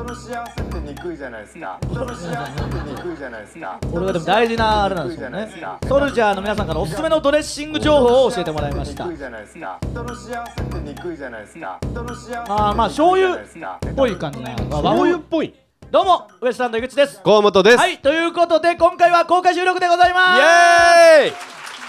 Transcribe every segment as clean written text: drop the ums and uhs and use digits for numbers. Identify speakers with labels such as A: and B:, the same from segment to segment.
A: 人の幸せってにくいじゃないですか。人の幸せってにくいじゃないですか。
B: これがでも大事なあれなんですよね。ソルジャーの皆さんからおすすめのドレッシング情報を教えてもらいました。
A: 人の幸せってにくいじゃないですか。人の幸せ
B: まあ醤油っぽい感じな
C: 醤油っぽい。
B: どうもウエストランド井口です。
C: 河本です。
B: はい、ということで今回は公開収録でございます。
C: イエーイ。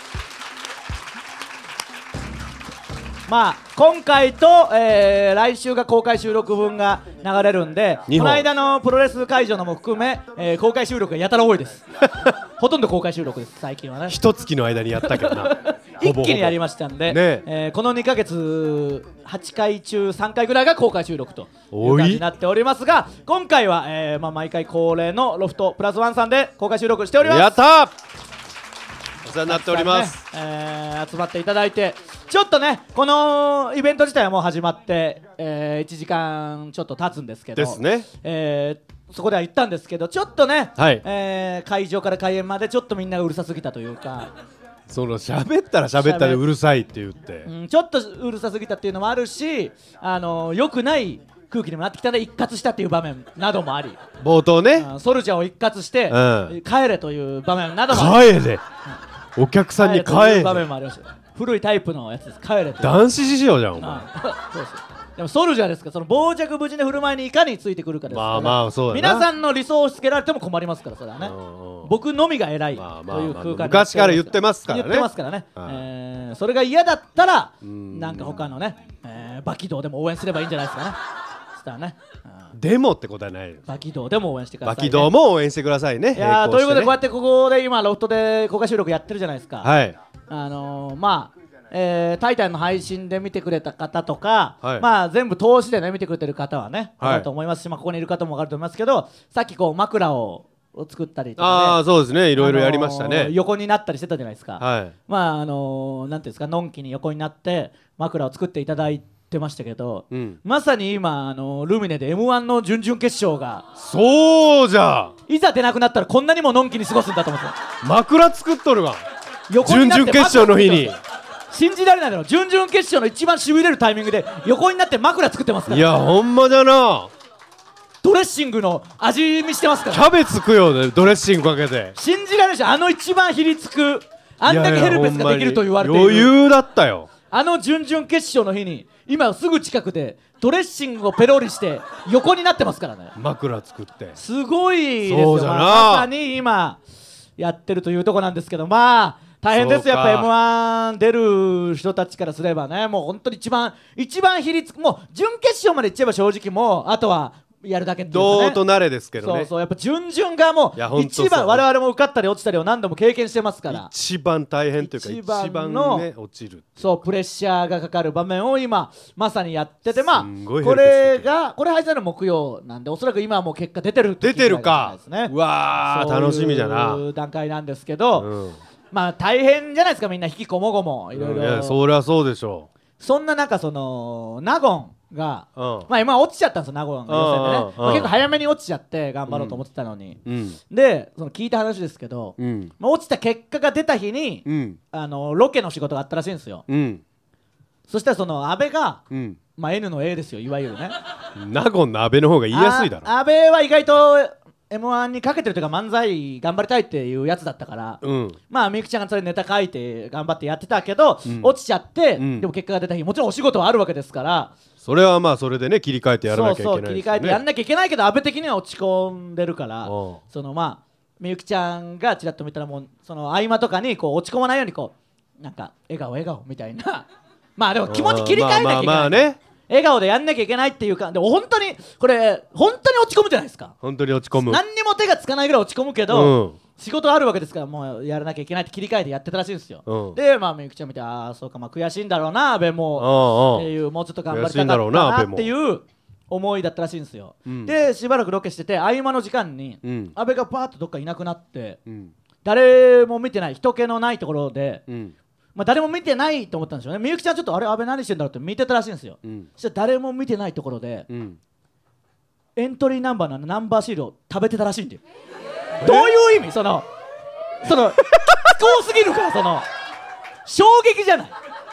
B: まあ今回と、来週が公開収録分が流れるんで、この間のプロレス会場のも含め、公開収録がやたら多いですほとんど公開収録です最近はね。
C: 一月の間にやったけどな
B: 一気にやりましたんで、
C: ね
B: この2ヶ月8回中3回ぐらいが公開収録という感じになっておりますが、今回は、まあ、毎回恒例のロフトプラスワンさんで公開収録しております。
C: やったー、お世話になっております。
B: 集まっていただいて、ちょっとねこのイベント自体はもう始まって、1時間ちょっと経つんですけど
C: ですね、
B: そこでは言ったんですけど、ちょっとね、
C: はい、
B: 会場から開演までちょっとみんながうるさすぎたというか、
C: その喋ったら喋ったでうるさいって言って、
B: ちょっとうるさすぎたっていうのもあるし、良くない空気にもなってきたので一括したっていう場面などもあり、
C: 冒頭ね、
B: ソルジャーを一括して、帰れという場面なども
C: あり、帰れ、お客さんに帰れという
B: 場面もありました。古いタイプのやつです。帰れと
C: 男子師匠じゃんお前
B: そうです。でもソルジャーですから、その傍若無人な振る舞いにいかについてくるかですから、
C: まあそうだな、
B: 皆さんの理想を押し付けられても困りますから、それはね、僕のみが偉いという空間
C: 昔から言ってますからね。
B: 言ってますからね、それが嫌だったらなんか他のね、バキ道でも応援すればいいんじゃないですかね。そしたらね、
C: でもってことはない。
B: バキ道でも応援してくださいね。
C: バキ道も応援してくださいね。
B: いやということで、こうやってここで今ロフトで公開収録やってるじゃないですか。
C: はい、
B: まあタイタンの配信で見てくれた方とか、
C: はい、
B: まあ全部通しでね見てくれてる方はね、
C: はい、
B: あると思いますし、まあ、ここにいる方も分かると思いますけど、さっきこう枕を作ったりとか、ね、
C: そうですね、いろいろやりましたね。
B: 横になったりしてたじゃないですか。
C: はい、
B: まあなんていうんですか、のんきに横になって枕を作っていただいてましたけど、まさに今ルミネで M1 の準々決勝が、
C: そうじゃ、
B: いざ出なくなったらこんなにものんきに過ごすんだと思って、
C: 枕作っとるわ、準
B: 横になって
C: 々決勝の日に。
B: 信じられないだろ、準々決勝の一番しびれるタイミングで横になって枕作ってますから。
C: いやほんまだな、
B: ドレッシングの味見してますから。
C: キャベツ食うよね、ドレッシングかけて。
B: 信じられないし、一番ひりつく、あんだけヘルペスができると言われている、
C: 余裕だったよ、
B: 準々決勝の日に今すぐ近くでドレッシングをペロリして横になってますからね。
C: 枕作って、
B: すごいですよ。
C: そうじゃな、
B: まさに今やってるというところなんですけど、まあ大変ですよ、やっぱ M1 出る人たちからすればね、もう本当に一番ひりつく、もう準決勝までいっちゃえば正直もうあとはやるだけっていうかね、
C: どうとなれですけどね。
B: そうそう、やっぱ準々がもう一番、我々も受かったり落ちたりを何度も経験してますから、
C: 一番大変というか一番ね落ちる、
B: そうプレッシャーがかかる場面を今まさにやってて、まあこれ配信の木曜なんで、おそらく今はもう結果出てる
C: か、うわー楽しみじゃな、
B: そういう段階なんですけど、まあ大変じゃないですか、みんな引きこもごもいろいろ。
C: いやそりゃそうでしょう。
B: そんな中、その納言が、まあ今落ちちゃったんですよ、納言が予選でね、結構早めに落ちちゃって頑張ろうと思ってたのに、でその聞いた話ですけど、落ちた結果が出た日にロケの仕事があったらしいんですよ。そしたらその阿部が、まあ N の A ですよ、いわゆるね。
C: 納言の阿部の方が言いやすいだろ。
B: 阿部は意外とM1 にかけてるというか、漫才頑張りたいっていうやつだったから、まあみゆきちゃんがそれネタ書いて頑張ってやってたけど、落ちちゃって、でも結果が出た日、もちろんお仕事はあるわけですから、
C: それはまあそれでね切り替えてやらなきゃいけないですよね。
B: そうそう、切り替えてやらなきゃいけないけど、阿部的には落ち込んでるから、そのまあみゆきちゃんがちらっと見たら、もうその合間とかにこう落ち込まないようにこうなんか笑顔みたいなまあでも気持ち切り替えなきゃいけない、笑顔でやんなきゃいけないっていうか、でも本当にこれ本当に落ち込むじゃないですか。
C: 本当に落ち込む、
B: 何にも手がつかないぐらい落ち込むけど、仕事あるわけですから、もうやらなきゃいけないって切り替えてやってたらしいんですよ。でまあみゆきちゃん見て、ああそうか、まあ悔しいんだろうな阿部もっていう、もうちょっと頑張りたかったなっていう思いだったらしいんですよ。でしばらくロケしてて、合間の時間に阿部がパーッとどっかいなくなって、誰も見てない人気のないところで、まあ誰も見てないと思ったんですよね。みゆきちゃんちょっとあれ阿部何してんだろうって見てたらしいんですよ。そしたら誰も見てないところで、エントリーナンバーのナンバーシールを食べてたらしいんで、どういう意味、その気候すぎるから、その衝撃じゃない。人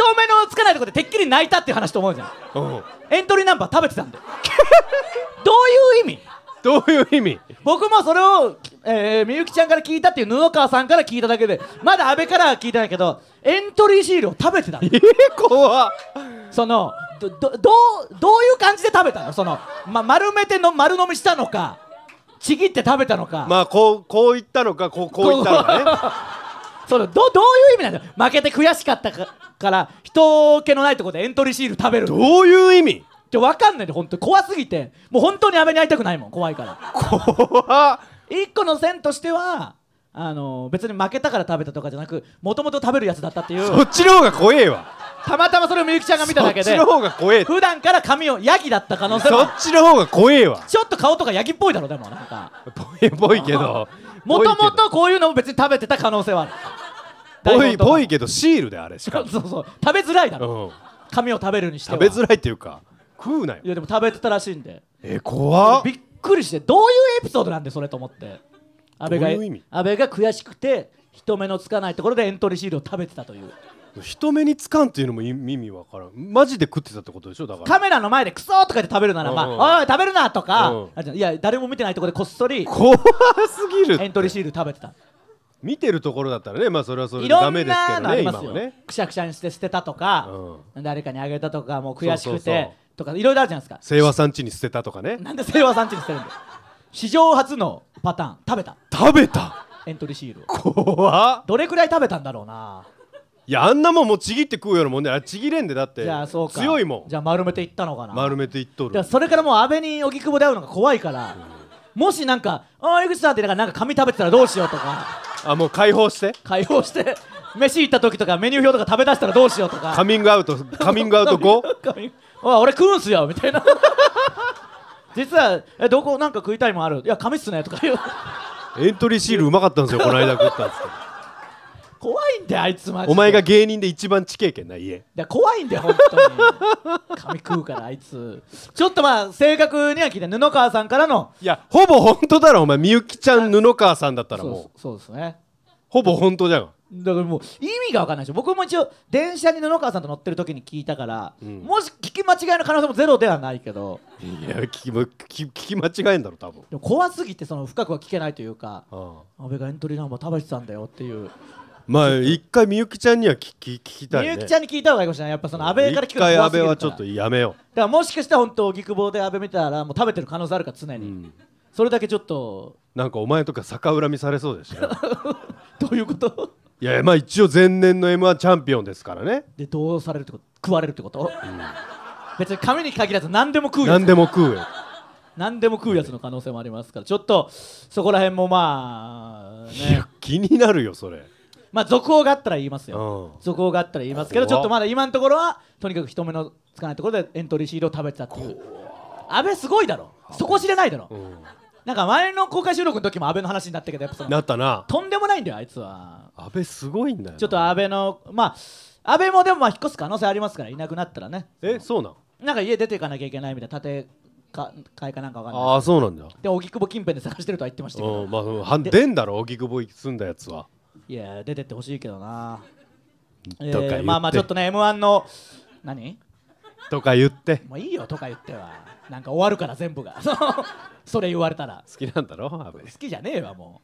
B: 目のつかないところでてっきり泣いたっていう話と思うじゃん。エントリーナンバー食べてたんでどういう意味？
C: どういう意味？
B: 僕もそれを、みゆきちゃんから聞いたっていう布川さんから聞いただけで、まだ安倍からは聞いてないけど、エントリーシールを食べてたの。
C: 怖っ。
B: そのどういう感じで食べたの？その、丸めての丸飲みしたのか、ちぎって食べたのか。
C: まあこう言ったのかこう言ったのかね
B: そのどういう意味なんだよ。負けて悔しかったから人気のないところでエントリーシール食べる。
C: どういう意味？
B: って分かんないで、本当に怖すぎて、もう本当に安倍に会いたくないもん、怖いから。
C: 怖っ。
B: 一個の線としては別に負けたから食べたとかじゃなく、もともと食べるやつだったっていう。
C: そっちの方が怖えわ。
B: たまたまそれをみゆきちゃんが見ただけで、
C: そっちの方が怖え。
B: 普段から髪をヤギだった可能性
C: そ
B: も。
C: っちの方が怖えわ。
B: ちょっと顔とかヤギっぽいだろ。でもなんか
C: ぽいけど
B: もともとこういうのを別に食べてた可能性はある。
C: ぽいけどシールであれしか
B: そうそう食べづらいだろ、髪を食べるにしては。
C: 食べづらいっていうか食うなよ。
B: いやでも食べてたらしいんで、
C: 怖っ。
B: びっくりして、どういうエピソードなんでそれと思って。安倍が悔しくて人目のつかないところでエントリーシールを食べてたという。
C: 人目につかんっていうのも意味わからん。マジで食ってたってことでしょ。だから
B: カメラの前でクソーとかで食べるなら、おい食べるなとか、いや誰も見てないところでこっそり
C: 怖すぎる。
B: エントリーシール食べてた。
C: 見てるところだったらね、まあそれはそれで
B: いろん
C: ダメですけ
B: な
C: どね。
B: のありますよ。
C: 今はね。
B: くしゃくしゃにして捨てたとか、誰かにあげたとか、もう悔しくてとかいろいろあるじゃないですか。
C: 清和さん家に捨てたとかね。
B: なんで清和さん家に捨てるんだよ。史上初のパターン。食べたエントリーシール。
C: 怖っ。
B: どれくらい食べたんだろうな。
C: いや、あんなもんもうちぎって食うようなもんね。あれちぎれんで、だって
B: じゃあそうか、
C: 強いもん。
B: じゃあ丸めていったのかな。
C: 丸めていっとる。
B: それからもう安倍に荻窪で会うのが怖いから、もしなんか「ああ江口さん」ってなんか紙食べてたらどうしようとか、
C: あ、もう解放して
B: 飯行った時とかメニュー表とか食べ出したらどうしようとか。
C: カミングアウト後
B: おい俺食うんすよみたいな実はどこなんか食いたいもんある？いや紙っすねとか言う
C: エントリーシールうまかったんですよこの間食ったっつって。
B: 怖いんだよあいつマジで。
C: お前が芸人で一番地形圏な家。
B: いや怖いんだよ本当に紙食うからあいつ。ちょっとまあ正確には聞いて、布川さんからの。
C: いやほぼ本当だろお前。みゆきちゃん布川さんだったらもう
B: そうですね。
C: ほぼ本当じゃん。
B: だからもう意味が分かんないでしょ。僕も一応電車に布川さんと乗ってる時に聞いたから、もし聞き間違いの可能性もゼロではないけど。
C: いや聞き間違えんだろ多分。
B: でも怖すぎてその深くは聞けないというか、安倍がエントリーナンバー食べてたんだよっていう。
C: まあ一回みゆきちゃんには聞きたいね。
B: みゆきちゃんに聞いた方がいいかもしれない。やっぱその安倍から聞くの怖すぎるから。
C: 一回安倍はちょっとやめよう。
B: だからもしかしたら本当荻窪で安倍見たらもう食べてる可能性あるから常に、それだけちょっと
C: なんかお前とか逆恨みされそうでしたよ
B: どういうこと？
C: いやまあ一応前年の M1 チャンピオンですからね。
B: でどうされるってこと？食われるってこと？別に紙に限らず何でも食うやつ。
C: 何でも食うよ。
B: 何でも食うやつの可能性もありますから、ちょっとそこら辺もまあね
C: 気になるよそれ。
B: まあ続報があったら言いますよ、続報があったら言いますけど、ちょっとまだ今のところはとにかく人目のつかないところでエントリーシールを食べてたっていう。安倍すごいだろ、そこ知れないだろ、なんか前の公開収録の時も安倍の話になったけど、やっぱその
C: なったな。
B: とんでもないんだよあいつは。
C: 安倍すごいんだよ。
B: ちょっと安倍のまあ安倍もでもまあ引っ越す可能性ありますから、いなくなったらね。
C: そうなん？
B: なんか家出ていかなきゃいけないみたいな、建て替えかなんかわかんない。
C: ああそうなんだ。
B: で荻窪近辺で探してるとは言ってましたけど、
C: まあ出んだろ荻窪住んだやつは。
B: いや出てってほしいけどな。
C: とか言って
B: まあまあちょっとね M1 の何
C: とか言って。
B: もういいよとか言ってはなんか終わるから全部がそれ言われたら
C: 好きなんだろ安倍。
B: 好きじゃねえわも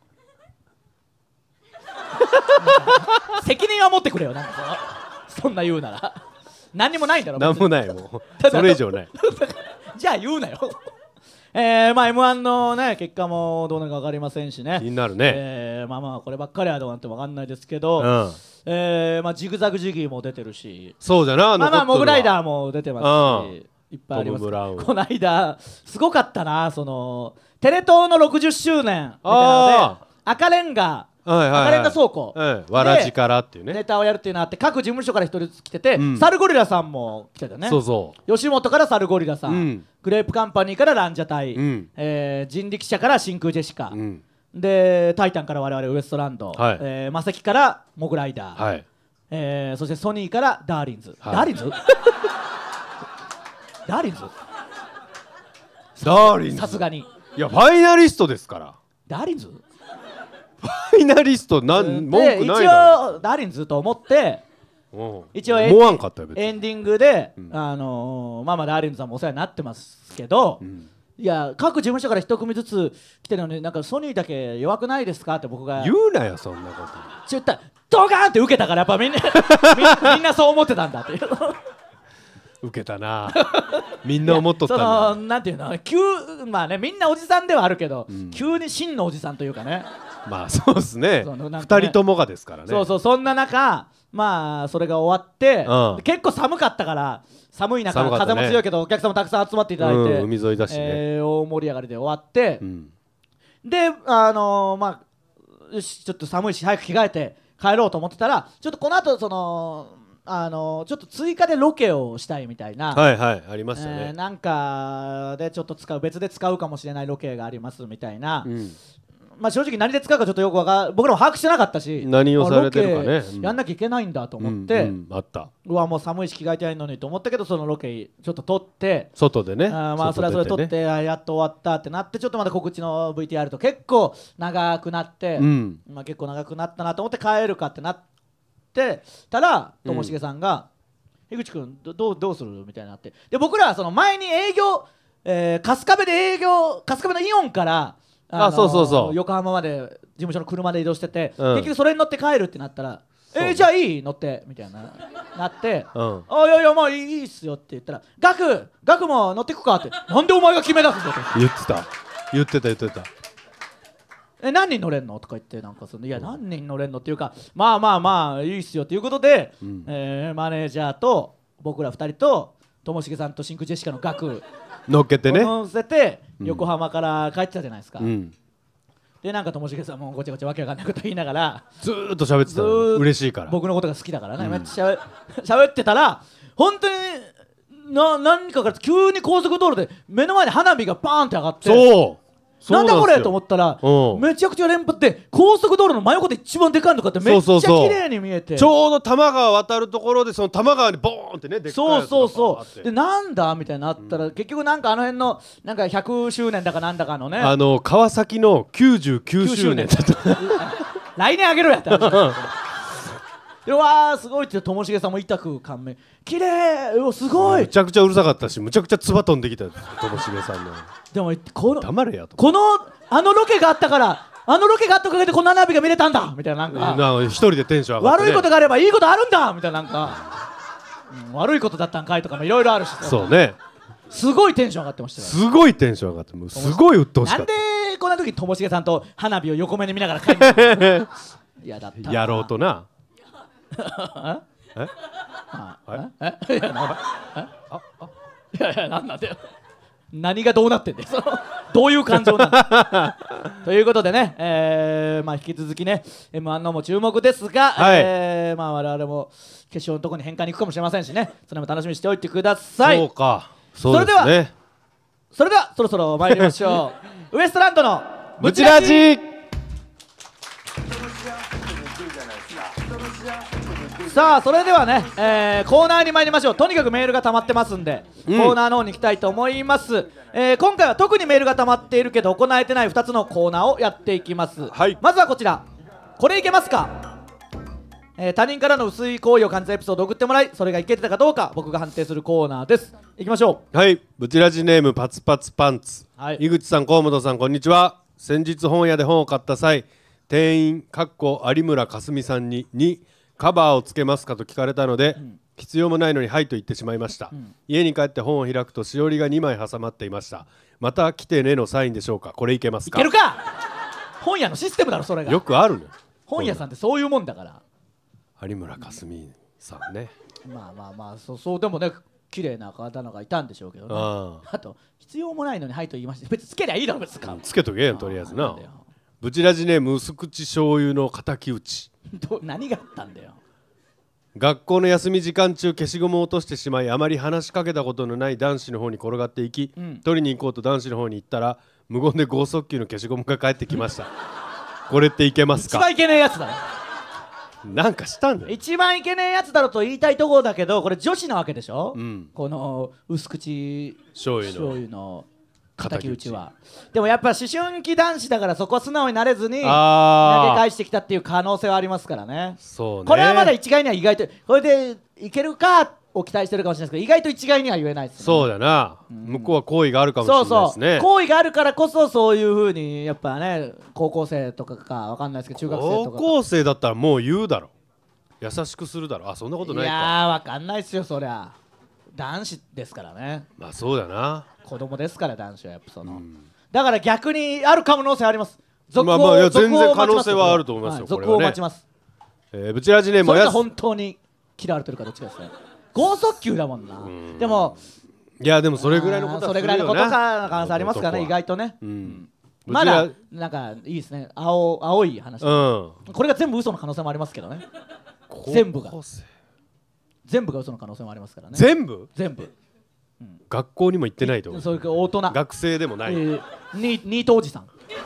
B: う責任は持ってくれよ、なんかそんな言うなら何にもないんだろ。
C: 何もないもうそれ以上ない
B: じゃあ言うなよまあ M1 のね結果もどうなるか分かりませんしね。
C: 気になるね。
B: まあまあこればっかりはどうなっても分かんないですけど、まあジグザグジギーも出てるし、
C: そうじゃな。
B: まあまあモグライダーも出てますし、いっぱいあります。この間すごかったな、そのテレ東の60周年みたいなので赤レンガ倉庫
C: わらじからっていうね
B: ネタをやるっていうのがあって、各事務所から一人ずつ来てて、サルゴリラさんも来てたね。
C: そうそう、
B: 吉本からサルゴリラさん、グレープカンパニーからランジャタイ、人力車から真空ジェシカ、でタイタンから我々ウエストランド、マセキからモグライダー、そしてソニーからダーリンズ、ダーリンズダーリンズさすがに。
C: いやファイナリストですから。
B: ダーリンズ
C: ファイナリスト文句ない
B: 一
C: だろ。
B: 応ダーリンズと思って一応
C: 思わんかったよ別に
B: エンディングでママダーリンズさんもお世話になってますけど、いや各事務所から一組ずつ来てるのになんかソニーだけ弱くないですかって僕が
C: 言うなよそんなこと
B: 言ったらドカーンって受けたからやっぱみんなみんなそう思ってたんだっていう
C: 受けたなみんな思っとったんだ
B: そのなんていうのまあねみんなおじさんではあるけど、急に真のおじさんというかね
C: まあそうですね
B: そうなんかね
C: 2人ともがですからね
B: そうそんな中まあそれが終わって、結構寒かったから寒い中、風も強いけどお客さんもたくさん集まっていただいて、
C: 海沿いだしね、
B: 大盛り上がりで終わって、でまあよしちょっと寒いし早く着替えて帰ろうと思ってたらちょっとこの後そのちょっと追加でロケをしたいみたいな、
C: はいはいありましたね、
B: なんかでちょっと別で使うかもしれないロケがありますみたいな、まあ正直何で使うかちょっとよく僕らも把握してなかったし
C: 何をされてるかね、
B: ロケやんなきゃいけないんだと思って、
C: あった
B: うわもう寒いし着替えてないのにと思ったけどそのロケちょっと撮って
C: 外でね
B: まあそれはそれ撮ってやっと終わったってなってちょっとまだ告知の VTR と結構長くなって、まあ結構長くなったなと思って帰るかってなってたらともしげさんが「樋口君どうする?」みたいになってで僕らはその前に営業春日部のイオンから
C: そう
B: 横浜まで事務所の車で移動してて、結局それに乗って帰るってなったらじゃあいい乗ってみたいなってあいやいやまあいいっすよって言ったらガクも乗ってくかってなんでお前が決め出すんだと
C: 言ってた
B: 何人乗れんのとか言ってなんかいや何人乗れんのっていうかまあいいっすよっていうことで、マネージャーと僕ら2人とともしげさんと真空ジェシカのガク
C: 乗っけてね
B: 乗せて横浜から帰ってたじゃないですか、でなんかともしげさんもごちゃごちゃわけわかんないこと言いながら
C: ずーっと喋ってたの嬉しいから
B: 僕のことが好きだからね、めっちゃ喋ってたら本当に何かから急に高速道路で目の前で花火がバーンって上がってなんだこれと思ったらめちゃくちゃ連発で高速道路の真横で一番でかいのかってめっちゃ綺麗に見えて
C: ちょうど多摩川渡るところでその多摩川にボーンってねでっかいやつが
B: そうでなんだみたいになったら、結局なんかあの辺のなんか100周年だかなんだかのね
C: 川崎の99周年だった
B: 来年あげろやって話でわーすごいってともしげさんも痛く感銘綺麗すごい
C: むちゃくちゃうるさかったしむちゃくちゃ唾飛んできたともしげさんの
B: でも
C: 黙れやと
B: あのロケがあったからあのロケがあったおかげでこんな花火が見れたんだみたいななんか
C: 一人でテンション上がって、
B: 悪いことがあればいいことあるんだみたいななんか、悪いことだったんかいとかもいろいろあるし
C: そうね
B: すごいテンション上がってましたよ
C: すごいテンション上がってもうすごい鬱陶しかった
B: なんでこんな時ともしげさんと花火を横目に見ながら帰るの嫌だった
C: やろうとな
B: いやなんなんだよ何がどうなってんだよどういう感情なんだということでね、まあ引き続きね M1 のも注目ですが、まあ我々も決勝のところに変換に行くかもしれませんしねそれも楽しみにしておいてください。
C: そうかそうですね。
B: それではそろそろ参りましょうウエストランドの
C: ブチラジ
B: さあそれではね、コーナーに参りましょう。とにかくメールが溜まってますんで、コーナーの方に行きたいと思います。今回は特にメールが溜まっているけど行えてない2つのコーナーをやっていきます、まずはこちらこれいけますか、他人からの薄い好意を感じたエピソードを送ってもらいそれがいけてたかどうか僕が判定するコーナーです。いきましょ
C: う。はい、ブチラジネームパツパツパンツ、井口さん河本さんこんにちは。先日本屋で本を買った際店員有村架純さんにカバーをつけますかと聞かれたので、必要もないのにはいと言ってしまいました、家に帰って本を開くとしおりが2枚挟まっていました。また来てねのサインでしょうか。これいけますか。
B: いけるか本屋のシステムだろそれが。
C: よくあるの
B: 本屋さんってそういうもんだから。
C: 有村架純さんね
B: まあそうでもね綺麗な方がいたんでしょうけどね。あと必要もないのにはいと言いました。別につけりゃいいだろ別に、
C: つけとけよとりあえずな。ブチラジネーム薄口醤油の敵討ち
B: 何があったんだよ。
C: 学校の休み時間中消しゴムを落としてしまいあまり話しかけたことのない男子の方に転がっていき、取りに行こうと男子の方に行ったら無言で剛速球の消しゴムが返ってきましたこれっていけますか。
B: 一番いけねえやつだよ。
C: なんかしたんだよ。
B: 一番いけねえやつだろと言いたいところだけどこれ女子なわけでしょ、この薄口醤油の敵討ちは。でもやっぱ思春期男子だからそこは素直になれずに投げ
C: あ
B: 返してきたっていう可能性はありますからね。
C: そうね。
B: これはまだ一概には意外とこれでいけるかを期待してるかもしれないですけど、意外と一概には言えないですね。
C: そうだな、向こうは好意があるかもしれないですね。
B: そう好意があるからこそそういう風にやっぱね、高校生とかかわかんないですけど中学生とか
C: 高校生だったらもう言うだろ、優しくするだろ。あ、そんなことないか。
B: いやわかんないっすよ、そりゃ男子ですからね。
C: まあそうだな。
B: 子供ですから男子はやっぱだから逆にある可能性あります。続報、
C: まあいや全然
B: 続報を待ちます
C: 可能性はあると思いますよ、これはね。
B: 続報を待ちます。
C: ブチラジネーム
B: それが
C: おやす。
B: 本当に嫌われてるかどっちかですね。剛速球だもんな。でも
C: いやでもそれぐらいのことは
B: それぐらいのことか可能性ありますからね、意外とね。まだなんかいいですね、青い話。これが全部嘘の可能性もありますけどね。全部が嘘の可能性もありますからね。全部
C: 学校にも行ってないと。
B: そういう大人
C: 学生でもない。
B: ニートおじさん。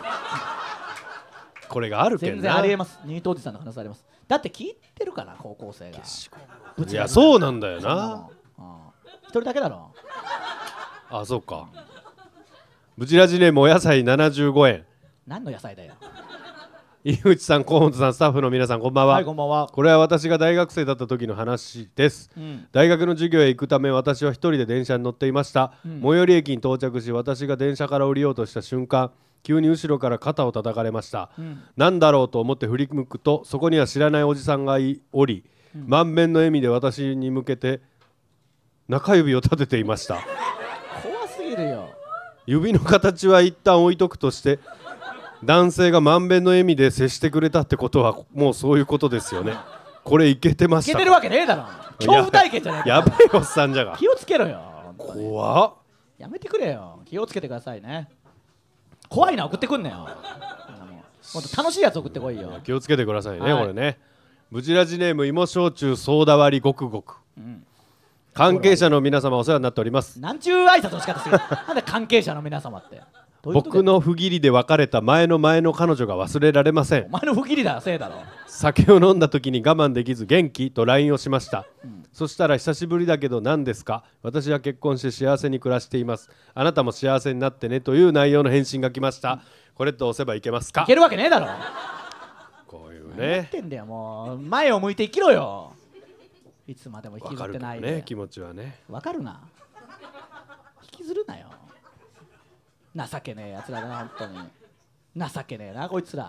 C: これがあるけどな。
B: 全然ありえます。ニートおじさんの可能性あります。だって聞いてるから高校生が。
C: いやそうなんだよな。
B: 一人だけだろ。
C: あ、そうか。ブチラジネームお野菜75円。
B: 何の野菜だよ。
C: 井口さん、河本さん、スタッフの皆さん、こんばんは。
B: はい、こんばんは。
C: これは私が大学生だった時の話です。大学の授業へ行くため私は一人で電車に乗っていました。最寄り駅に到着し、私が電車から降りようとした瞬間、急に後ろから肩を叩かれました。なんだろうと思って振り向くと、そこには知らないおじさんがおり、満面の笑みで私に向けて中指を立てていました。
B: 怖すぎるよ。
C: 指の形は一旦置いとくとして、男性が満面の笑みで接してくれたってことはもうそういうことですよね。これいけてましたか。
B: いけてるわけねえだろ。恐怖体験じゃねえか。
C: やべえおっさんじゃが。
B: 気をつけろよ。
C: 怖っ。
B: やめてくれよ。気をつけてくださいね。怖いな、送ってくんなよ。もっと楽しいやつ送ってこいよ。
C: 気をつけてくださいね、これね。ブチラジネーム芋焼酎ソーダ割りごくごく。関係者の皆様お世話になっております。
B: なんちゅう挨拶の仕方する。なんで関係者の皆様って。
C: 僕の不義理で別れた前の彼女が忘れられません。
B: お前の不義理だせいだろ。
C: 酒を飲んだ時に我慢できず元気と LINE をしました。そしたら久しぶりだけど何ですか、私は結婚して幸せに暮らしています、あなたも幸せになってねという内容の返信が来ました。これと押せばいけますか。
B: いけるわけねえだろ。
C: こういう
B: ね。何言ってんだよ、もう前を向いて生きろよ。いつまでも引きずってないで。
C: ね、気持ちはね。
B: わかるな。引きずるなよ。情けねえやつらだな、本当に。情けねえなこいつら。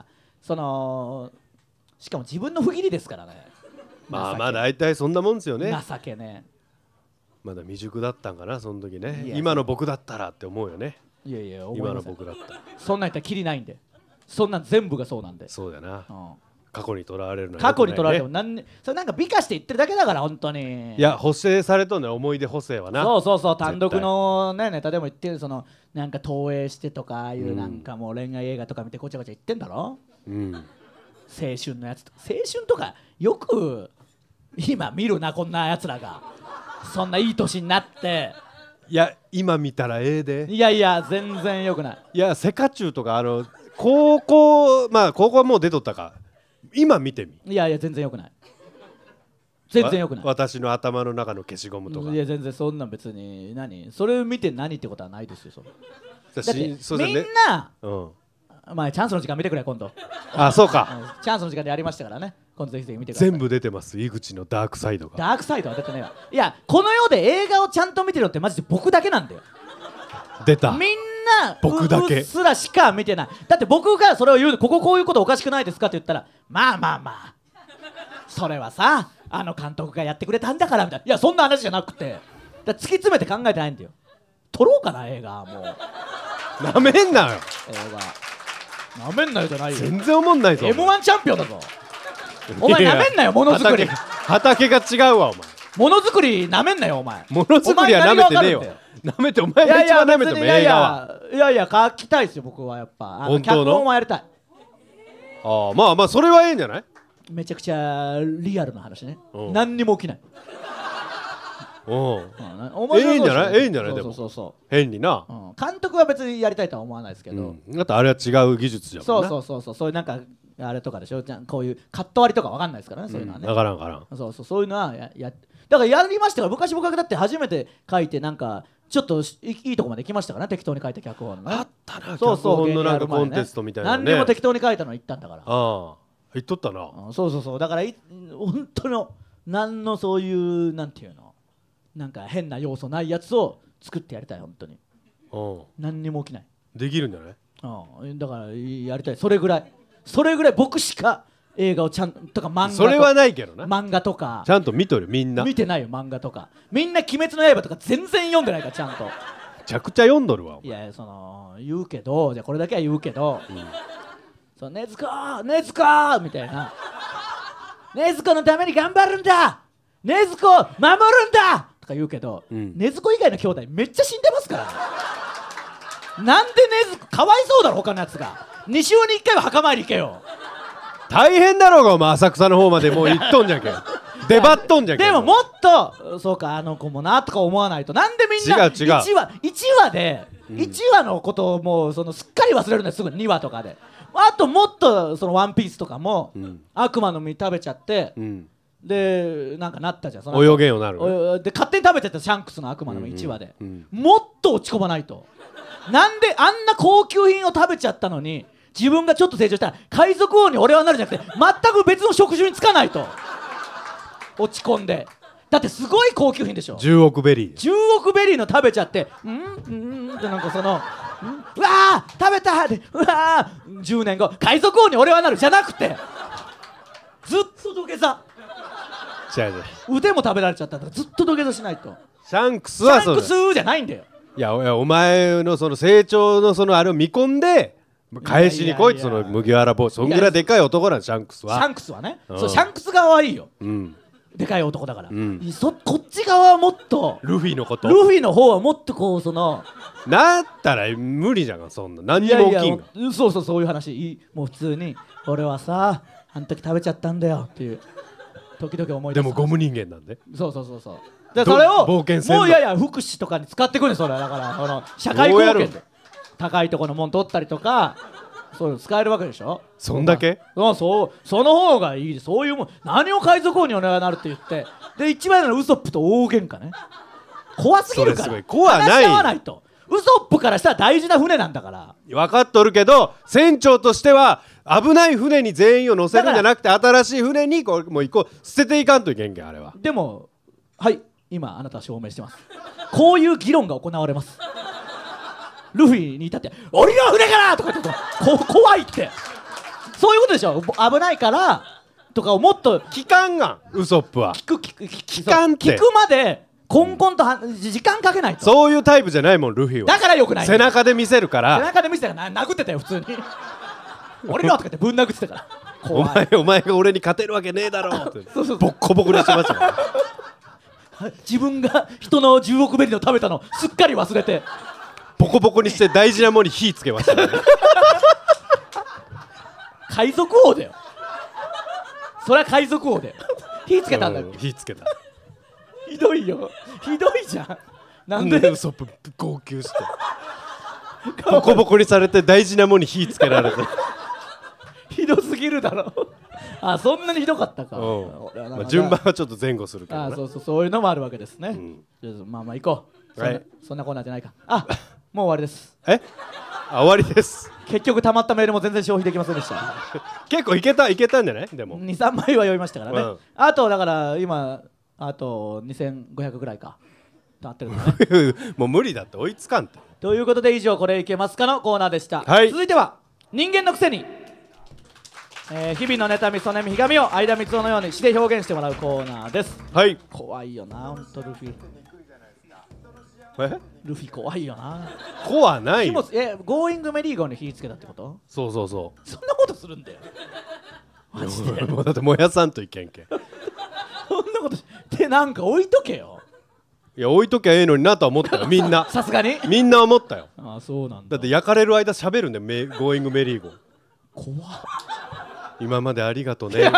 B: しかも自分の不義理ですからね。
C: まあ大体そんなもんですよね。
B: 情けねえ。
C: まだ未熟だったんかなその時ね。今の僕だったらって思うよね。
B: いやいや、
C: 今の僕だったら
B: そんなん言ったらキリないんで。そんなん全部がそうなんで。
C: そうだな。過去にとらわれるのは
B: 過去にとらわれてもそれなんか美化して言ってるだけだから本当に。
C: いや補正されとんね、思い出補正はな。
B: そう単独のねネタでも言ってる、なんか投影してとかいうなんかもう恋愛映画とか見てごちゃごちゃ言ってんだろ。青春のやつとか、青春とかよく今見るな、こんなやつらがそんないい年になって。
C: いや今見たらええで。
B: いやいや全然よくない。
C: いやセカチュウとか高校はもう出とったか、今見てみ。
B: いやいや全然よくない。全然よくない。
C: 私の頭の中の消しゴムとか。
B: いや全然そんなん別にそれを見て何ってことはないですよ。だってみんな、チャンスの時間見てくれ今度。
C: あ、そうか。
B: チャンスの時間でやりましたからね。今度ぜひぜひ見てください。
C: 全部出てます、井口のダークサイドが。
B: ダークサイドは出てねえわ。いやこの世で映画をちゃんと見てるのってマジで僕だけなんだよ。
C: 出た。
B: みんな
C: 僕だけ
B: うっすらしか見てない。だって僕がそれを言うの、こういうことおかしくないですかって言ったら、まあそれはさあの監督がやってくれたんだからみたいな。いやそんな話じゃなくて、突き詰めて考えてないんだよ。撮ろうかな映画。もう
C: なめんなよ。
B: 映画なめんなよじゃないよ。
C: 全然おもんないぞ。
B: M1 チャンピオンだぞ。お前なめんなよ。ものづくり
C: 畑が違うわお前。
B: ものづくりなめんなよお前。
C: ものづくりはなめてねえよ。なめてお前が一番なめても映画は。
B: いや書きたいですよ僕は。やっぱ脚本はやりたい。
C: まあそれはいいんじゃない。
B: めちゃくちゃリアルな話ね。何にも起きない。
C: いいんじゃない。いいんじゃない。でも変にな。
B: 監督は別にやりたいとは思わないですけど、
C: だってあれは違う技術じゃん。
B: そういうなんかあれとかでしょ。こういうカット割りとかわかんないですからね。そういうのはね。
C: わからん。
B: そういうのはだからやりましたから。昔僕がだって初めて書いてなんかちょっといいとこまで行きましたからね、適当に書いた脚本ね。
C: あったな、
B: そうそう、
C: 脚本のなんかコンテストみたいなね。
B: 何にも適当に書いたの言ったんだから。
C: ああ、言っとったな。
B: そうそうそう、だから本当の何のそういうなんていうの、なんか変な要素ないやつを作ってやりたい、本当に。何にも起きない。
C: できるんじゃない？
B: だからやりたい。それぐらい僕しか映画をちゃんとか漫画とか、
C: それはないけどな。
B: 漫画とか
C: ちゃんと見とる、みんな
B: 見てないよ。漫画とかみんな「鬼滅の刃」とか全然読んでないから、ちゃんと。
C: めちゃくちゃ読んどるわ。
B: いやその言うけど、じゃあこれだけは言うけど、そう禰豆子みたいな、禰豆子のために頑張るんだ、禰豆子を守るんだとか言うけど、禰豆子以外の兄弟めっちゃ死んでますから。なんで禰豆子かわいそうだろ、他のやつが。2週に1回は墓参り行けよ。
C: 大変だろうが、お前浅草の方までもう行っとんじゃけん。出張っとんじゃけん。
B: でももっとそうか、あの子もなとか思わないと。なんでみんな
C: 違う
B: 1話で、1話のことをもうそのすっかり忘れるんだよ、すぐ2話とかで。あともっとそのワンピースとかも、悪魔の実食べちゃって、でなんかなったじゃん、その
C: 泳げよなる
B: で勝手に食べてたシャンクスの悪魔の実1話で、もっと落ち込まないと。なんであんな高級品を食べちゃったのに、自分がちょっと成長したら海賊王に俺はなるじゃなくて、全く別の職種に就かないと。落ち込んで、だってすごい高級品でしょ。
C: 10億ベリー、
B: 10億ベリーの食べちゃって、ってなんかそのうわー食べたで、うわー10年後海賊王に俺はなるじゃなくて、ずっと土下座。腕も食べられちゃったからずっと土下座しないと。
C: シャンクスは
B: シャンクスじゃないんだよ。
C: いやお前のその成長のそのあれを見込んで返しに来いって、その麦わら帽子、そんぐらいでかい男なん、シャンクスは。
B: シャンクスはね、そうシャンクス側はいいよ、でかい男だから、こっち側はもっと
C: ルフィのこと、
B: ルフィの方はもっとこうその
C: なったら無理じゃん、そんな何にも起きんが。
B: そういう話、もう普通に俺はさあの時食べちゃったんだよっていう時々思い出す。
C: でもゴム人間なんで。
B: そうでそれを
C: 冒険せんの
B: もう福祉とかに使ってくる。それだからその社会貢献で高いところのもん取ったりとか、そういうの使えるわけでしょ。
C: そんだけ？
B: その方がいい。そういうもん、何を海賊王にお願いになるって言って、で一番のウソップと大喧嘩ね。怖すぎるから。
C: 怖ない。
B: 話し合わないと。ウソップからしたら大事な船なんだから。
C: 分かっとるけど、船長としては危ない船に全員を乗せるんじゃなくて、新しい船にもう捨てていかんといけんけん、あれは。
B: でもはい今あなたは証明してます。こういう議論が行われます。ルフィに至って「俺の船から!」とか言って怖いって、そういうことでしょ。危ないからとかをもっと
C: 聞かんがん、ウソップは。聞かんって。
B: 聞くまでコンコンと時間かけないと。
C: そういうタイプじゃないもん、ルフィは。
B: だからよくない。
C: 背中で見せるから。
B: 背中で見せたから殴ってたよ普通に。俺のとかってぶん殴ってたから。
C: お前が俺に勝てるわけねえだろってボッコボコにしてましたから。
B: 自分が人の10億ベリーの食べたのすっかり忘れて
C: ボコボコにして大事なものに火つけましたね。
B: 海賊王だよ。それは海賊王で火つけたんだっけ。
C: 火つけた。
B: ひどいよ、ひどいじゃん。なんで
C: ウソップ号泣してボコボコにされて大事なものに火つけられて。
B: ひどすぎるだろ。あ、そんなにひどかったか。
C: 順番はちょっと前後するけどね。
B: そういうのもあるわけですね。まあ行こう。そんなコーナーじゃないか。もう終わりです。
C: 終わりです。
B: 結局たまったメールも全然消費できませんでした。
C: 結構いけたんじゃない？でも
B: 2,3 枚は読みましたからね。あとだから今あと2500ぐらいかとなってるんだね。
C: もう無理だって追いつかんって。
B: ということで以上これいけますかのコーナーでした。続いては人間のくせに日々の妬み、そねみ、ひがみを相田みつをのように詩で表現してもらうコーナーです。怖いよな、ほんとルフィ。ルフィ怖いよな。
C: 怖ないよ。
B: ゴーイングメリーゴーに火つけたってこと？
C: そう。そん
B: なことするんだよ。マジで。
C: もうだって燃やさんといけんけん。
B: そんなことしてなんか置いとけよ。
C: いや置いときゃええのになとは思ったよ、みんな。
B: さすがに
C: みんな思ったよ。
B: そうなんだ。
C: だって焼かれる間喋るんだよ、ゴーイングメリーゴー。
B: 怖っ。
C: 今までありがとね。う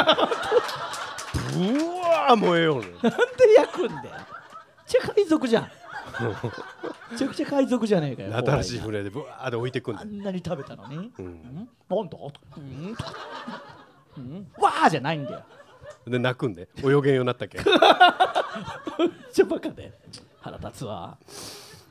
C: わ燃えようね。
B: なんで焼くんだよ。めっちゃ海賊じゃん。めちゃくちゃ海賊じゃねえかよ。
C: 新しい船でブワーで置いてくんだ。
B: あんなに食べたのになんだわーじゃないんだよ。
C: で泣くんで泳げんようになったっけ。
B: ちょバカで腹立つわ。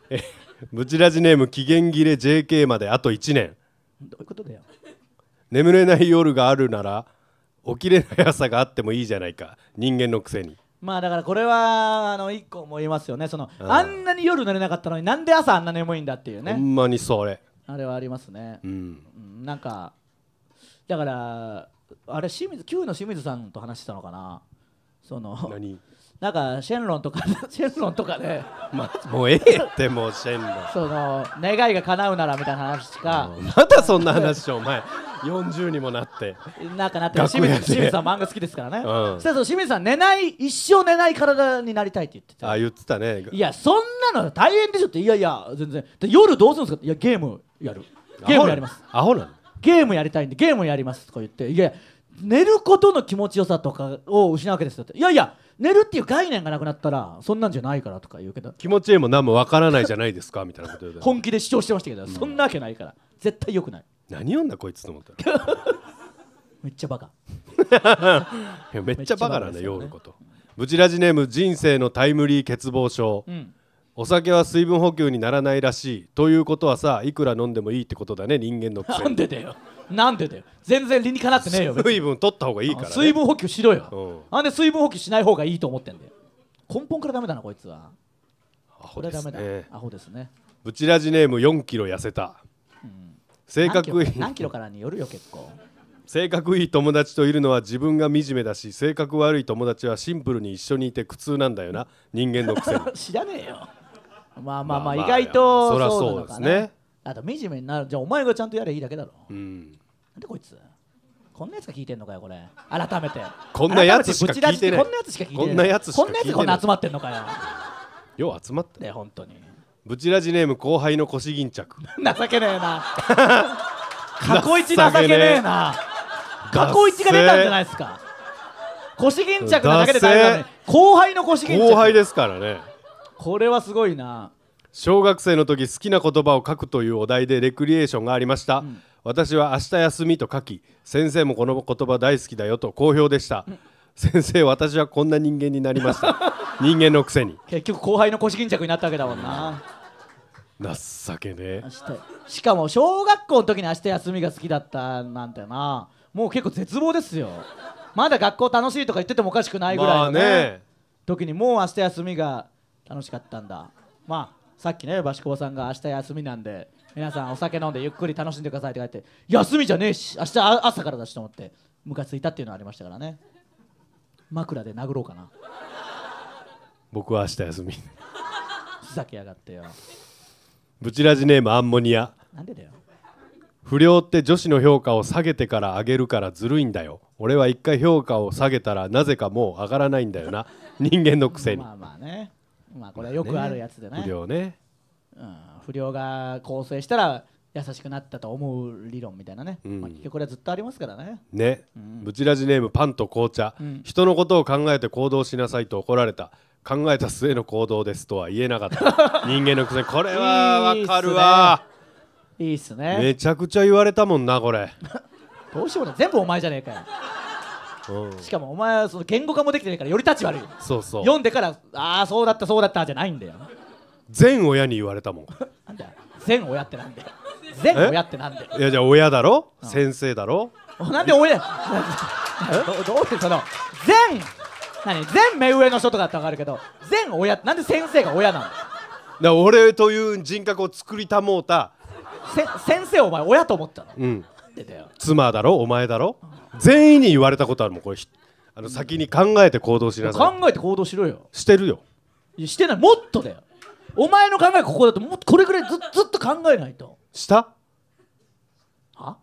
C: ブチラジネーム期限切れ JK まであと1年。
B: どういうことだよ。
C: 眠れない夜があるなら起きれない朝があってもいいじゃないか、人間のくせに。
B: まあだからこれは一個思いますよね。あんなに夜寝れなかったのになんで朝あんな眠いんだっていうね。
C: ほんまにそれ。
B: あれはありますね。
C: うん。
B: なんかだからあれQ の清水さんと話してたのかな。
C: 何？
B: なんかシェンロンとかで、
C: もうええってもうシェンロン。
B: 願いが叶うならみたいな話しか。
C: またそんな話しよお前。40にもなって
B: なって清水さん漫画好きですからね。そしたら清水さん一生寝ない体になりたいって言ってた。
C: 言ってたね。
B: いやそんなの大変でしょって。いや全然で夜どうするんですか。いやゲームやります。
C: アホなの。
B: ゲームやりたいんでゲームやりますとか言って、いや寝ることの気持ちよさとかを失うわけですよって。いや寝るっていう概念がなくなったらそんなんじゃないからとか言うけど、
C: 気持ちいいも何もわからないじゃないですかみたいなことで
B: 本気で主張してましたけど、そんなわけないから絶対良くない。
C: 何読んだこいつと思ったら
B: めっちゃバカ
C: いやめっちゃバカなんだよのこと。ブチラジネーム人生のタイムリー欠乏症、お酒は水分補給にならないらしい。ということはさ、いくら飲んでもいいってことだね、人間のくせに。
B: なんでだよ全然理にかなってねえよ。
C: 水分取った方がいいからね。
B: 水分補給しろよ。なんで水分補給しない方がいいと思ってんだよ。根本からダメだなこいつは。これはダメだ。アホですね。
C: ブチラジネーム4キロ痩せた。性格いい。
B: 何キロからによるよ結構。
C: 性格いい友達といるのは自分が惨めだし、性格悪い友達はシンプルに一緒にいて苦痛なんだよな、人間のくせに。
B: 知らねえよ。まあ意外と
C: そりゃ
B: そう
C: ですね。
B: あと惨めになる。じゃあお前がちゃんとやればいいだけだろ。
C: なん
B: でこいつこんなやつが聞いてんのかよこれ。改めて
C: こんなやつしか聞いてない。
B: こんなやつしか聞いてない。こんなやつこんな集まってんのかよ。
C: よう集まった
B: ね本当に。
C: ブチラジネーム後輩の腰巾着。
B: 情けねえな。過去一情けねえな。過去一が出たんじゃないですか。腰巾着なだけで大丈夫なのに後輩の腰巾着。
C: 後輩ですからね。
B: これはすごいな。
C: 小学生の時好きな言葉を書くというお題でレクリエーションがありました、私は明日休みと書き、先生もこの言葉大好きだよと好評でした、先生私はこんな人間になりました人間のくせに。
B: 結局後輩の腰巾着になったわけだもんな。
C: 情けねえ。
B: しかも小学校の時に明日休みが好きだったなんてな、もう結構絶望ですよ。まだ学校楽しいとか言っててもおかしくないぐらいのね、時にもう明日休みが楽しかったんだ。さっきねバシコバさんが明日休みなんで皆さんお酒飲んでゆっくり楽しんでくださいって書いて、休みじゃねえし明日朝からだしと思ってムカついたっていうのがありましたからね。枕で殴ろうかな。
C: 僕は明日休み。
B: ふざけやがってよ。
C: ブチラジネームアンモニア。
B: なんでだよ。
C: 不良って女子の評価を下げてから上げるからずるいんだよ。俺は一回評価を下げたらなぜかもう上がらないんだよな、人間のくせに。
B: まあね、これはよくあるやつでね。
C: 不良ね、
B: 不良が更生したら優しくなったと思う理論みたいなね、結局これはずっとありますからね。
C: ブチラジネームパンと紅茶、人のことを考えて行動しなさいと怒られた。考えた末の行動ですとは言えなかった人間のくせに。これはわかるわ。
B: いいっすね。
C: めちゃくちゃ言われたもんなこれ。
B: どうしようもない、全部お前じゃねえかよ。しかもお前はその言語化もできてないからより立ち悪い。
C: そうそう、
B: 読んでからああそうだったそうだったじゃないんだよ。
C: 全親に言われたもん。
B: なんだよ全親ってなんだよ。全親ってなんだよ。
C: いやじゃあ親だろ、先生だろ。
B: なんで親どうしてその全目上の人とかって分かるけど全親なんで先生が親なの。だから
C: 俺という人格を作りたもうた
B: 先生をお前親と思ったの。
C: 妻だろお前だろ、全員に言われたことあるもんこれ。先に考えて行動しなさい。
B: 考えて行動しろよ。
C: してるよ。
B: いやしてない、もっとだよ。お前の考えここだともっとこれぐらいずっと考えないと。
C: した
B: は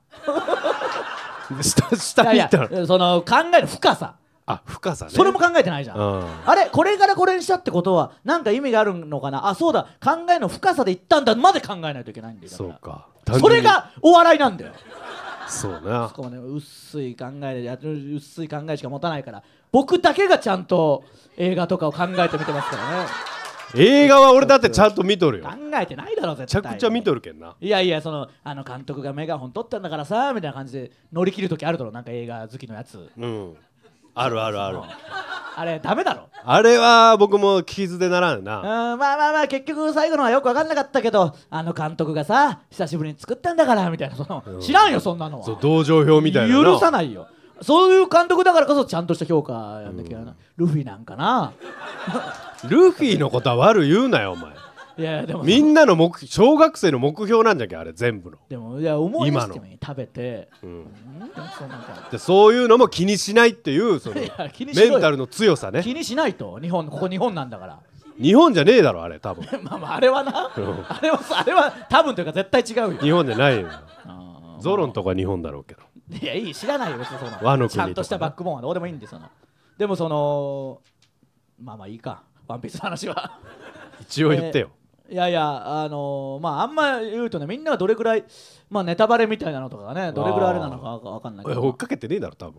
C: した
B: いやその考えの深さ。
C: 深さね。
B: それも考えてないじゃん。あれこれからこれにしたってことは何か意味があるのかな。そうだ考えの深さでいったんだまで考えないといけないんだよ。
C: そうか、
B: それがお笑いなんだよ。
C: そうな。
B: そこね、薄い考えしか持たないから。僕だけがちゃんと映画とかを考えて見てますからね。
C: 映画は俺だってちゃんと見とるよ。
B: 考えてないだろ絶対。
C: めちゃくちゃ見とるけんな。
B: いや監督がメガホン取ったんだからさみたいな感じで乗り切る時あるだろ、なんか映画好きのやつ。
C: あるあるある。
B: あれダメだろ。
C: あれは僕も聞き捨てならんな。
B: まあまあまあ結局最後のはよく分かんなかったけど、あの監督がさ久しぶりに作ったんだからみたいな、知らんよそんなのは。
C: そう同情票みたいな
B: 許さないよ。そういう監督だからこそちゃんとした評価やんなきゃな。ルフィなんかな。
C: ルフィのことは悪言うなよお前。
B: いやでも
C: みんなの小学生の目標なんじゃけあれ全部の。
B: でもいや思い出してもいい、食べて、でも
C: でそういうのも気にしないっていうそのメンタルの強さね。
B: 気にしないと。ここ日本なんだから。
C: 日本じゃねえだろあれ多分。
B: まあまああれはな、あれは多分というか絶対違うよ。
C: 日本じゃないよ。ゾロンとか日本だろうけど。
B: いやいい知らないよ別にその
C: 和の国とかね、
B: ちゃんとしたバックボーンはどうでもいいんですよ。でもそのまあまあいいか、ワンピースの話は
C: 一応言ってよ。
B: いやいやまああんま言うとね、みんながどれくらいまあネタバレみたいなのとかがねどれくらいあれなのかわかんないけど、
C: 追っかけてねえだろ多分。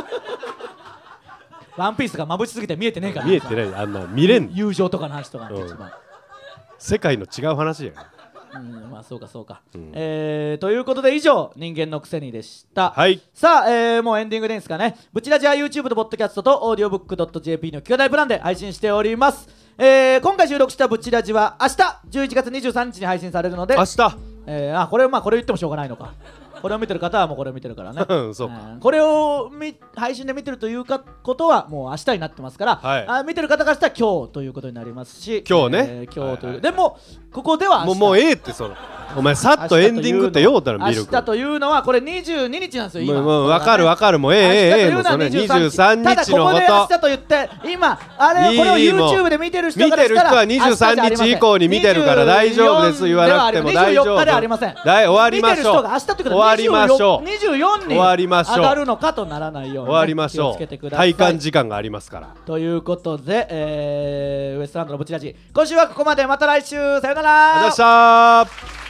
B: ワンピースが眩しすぎて見えてねえから。
C: 見えてない、あんな見れん。
B: 友情とかの話とか一番
C: 世界の違う話や。
B: まあそうかそうか、ということで以上人間のくせにでした。
C: はい。
B: さあ、もうエンディングですかね。ブチラジは YouTube とポッドキャストと audiobook.jp の兄弟プランで配信しております。今回収録したブチラジは明日11月23日に配信されるので、
C: 明日
B: これ言ってもしょうがないのか。これを見てる方はもうこれを見てるからね。
C: そうか。
B: これを配信で見てるということはもう明日になってますから、
C: はい、
B: 見てる方からしたら今日ということになりますし、
C: 今日ね、
B: 今日という、でもここでは
C: もうええってそのお前さっとエンディングってようたら見る。
B: 明日というのはこれ22日なんですよ今。
C: もう分かる分かる、もうええもうそれ23日のこと。ただここで
B: 明日と言って今これを YouTube で見てる人からしたら
C: 見てる人は23日以降に見てるから大丈夫です。言わなくても大丈夫。
B: 24日ではありません。
C: 終わりましょう。
B: 終わりましょう。24に上がるのかとならないように、
C: 終わりましょう。体感時間がありますから。
B: ということで、ウエストランドのブチラジ今週はここまで。また来週さよなら。
C: ありがとうございました。